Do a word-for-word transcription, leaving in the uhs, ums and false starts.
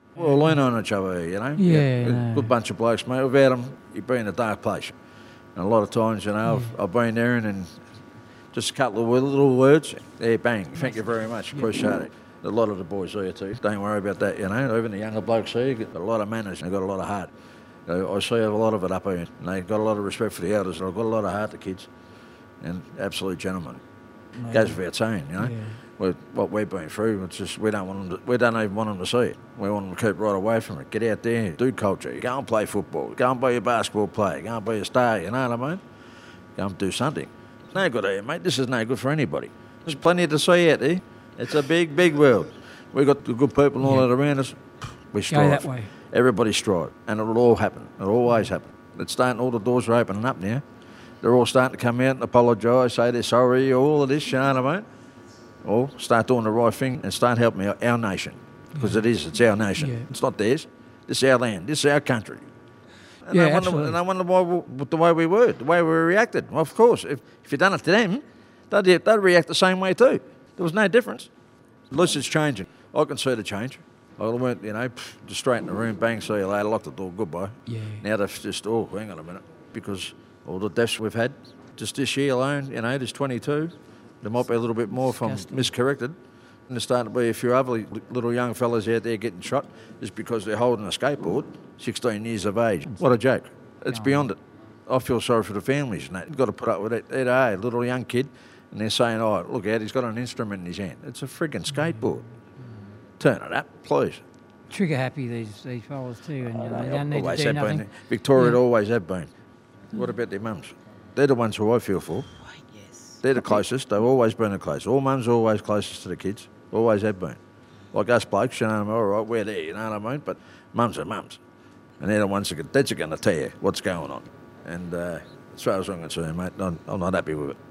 We'll lean on each other, you know. Yeah, A no. good bunch of blokes, mate. Without them, you'd be in a dark place. And a lot of times, you know, I've, I've been there and, and just a couple of little words, there, bang, thank you very much, appreciate it. A lot of the boys here too, don't worry about that, you know. Even the younger blokes here, got a lot of manners and they've got a lot of heart. I see a lot of it up here, and they've got a lot of respect for the elders, and I've got a lot of heart, the kids, and absolute gentlemen. No. Goes without saying, you know. Yeah. With what we've been through, it's just we don't want them. To, we don't even want them to see it. We want them to keep right away from it. Get out there, do culture. Go and play football. Go and be a basketball player. Go and be a star. You know what I mean? Go and do something. It's no good here, mate. This is no good for anybody. There's plenty to see out there. It's a big, big world. We've got the good people all Yeah. around us. We Go strive. that way. Everybody strive, and it'll all happen. It'll always happen. It's starting. All the doors are opening up now. They're all starting to come out and apologise, say they're sorry, all of this. You know what I mean? Or start doing the right thing and start helping our, our nation, because it is. It's our nation. Yeah. It's not theirs. This is our land. This is our country. And Yeah, I wonder, absolutely. and I wonder why we, the way we were, the way we reacted. Well, of course, if if you done it to them, they'd they'd react the same way too. There was no difference. At least it's changing. I can see the change. I went, you know, pff, just straight in the room, bang, see you later, lock the door, goodbye. Yeah. Now they've just, oh, hang on a minute, because all the deaths we've had, just this year alone, you know, there's twenty-two. There might be a little bit more if I'm Disgusting. miscorrected. And there's starting to be a few other little young fellas out there getting shot just because they're holding a skateboard, sixteen years of age. What a joke. It's No. beyond it. I feel sorry for the families and that. You've got to put up with it. They're a little young kid, and they're saying, oh, look out, he's got an instrument in his hand. It's a frigging skateboard. Turn it up, please. Trigger happy, these these fellas too, and you know, they don't need to Always do have nothing. been. Victoria Yeah. always have been. What about their mums? They're the ones who I feel for. They're the closest. They've always been the closest. All mums are always closest to the kids. Always have been. Like us blokes, you know what I mean? All right, we're there, you know what I mean? But mums are mums. And they're the ones that, that's going to tell you what's going on. And uh, as far as I'm concerned, mate, I'm, I'm not happy with it.